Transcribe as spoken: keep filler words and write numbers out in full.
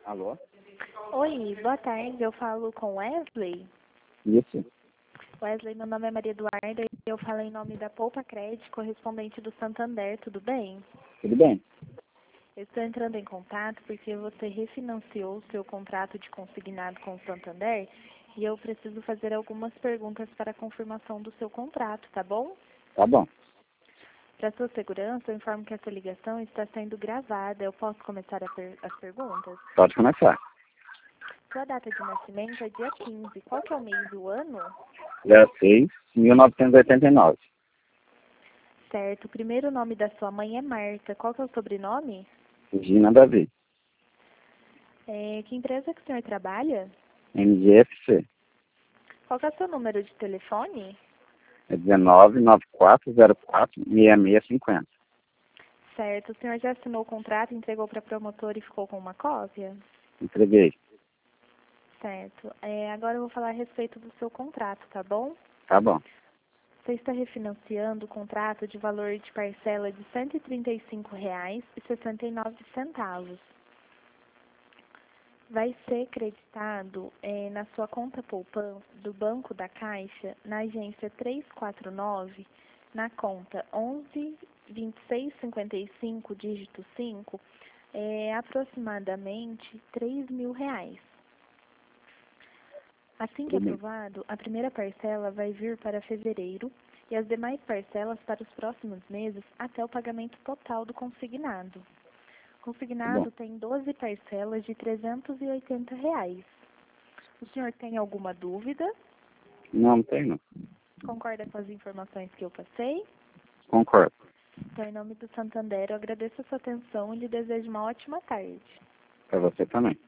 Alô? Oi, boa tarde. Eu falo com Wesley. Isso. Wesley, meu nome é Maria Eduarda e eu falo em nome da Poupa Crédito, correspondente do Santander, tudo bem? Tudo bem? Eu estou entrando em contato porque você refinanciou o seu contrato de consignado com o Santander e eu preciso fazer algumas perguntas para a confirmação do seu contrato, tá bom? Tá bom. Para sua segurança, eu informo que essa ligação está sendo gravada. Eu posso começar a per as perguntas? Pode começar. Sua data de nascimento é dia quinze. Qual que é o mês do ano? zero seis, mil novecentos e oitenta e nove. Certo. O primeiro nome da sua mãe é Marta. Qual que é o sobrenome? Gina Davi. É, que empresa que o senhor trabalha? M G F C. Qual que é o seu número de telefone? É dezenove, noventa e quatro, zero quatro, sessenta e seis cinquenta. Certo. O senhor já assinou o contrato, entregou para a promotora e ficou com uma cópia? Entreguei. Certo. É, agora eu vou falar a respeito do seu contrato, tá bom? Tá bom. Você está refinanciando o contrato de valor de parcela de cento e trinta e cinco reais e sessenta e nove centavos. Vai ser creditado é, na sua conta poupança do Banco da Caixa, na agência trezentos e quarenta e nove, na conta onze, vinte e seis, cinquenta e cinco, dígito cinco, é aproximadamente três mil reais. Assim que Tudo bem. aprovado, a primeira parcela vai vir para fevereiro e as demais parcelas para os próximos meses até o pagamento total do consignado. O Tá bom. consignado tem doze parcelas de trezentos e oitenta reais. O senhor tem alguma dúvida? Não, não tem não. Concorda com as informações que eu passei? Concordo. Então, em nome do Santander, eu agradeço a sua atenção e lhe desejo uma ótima tarde. Pra você também.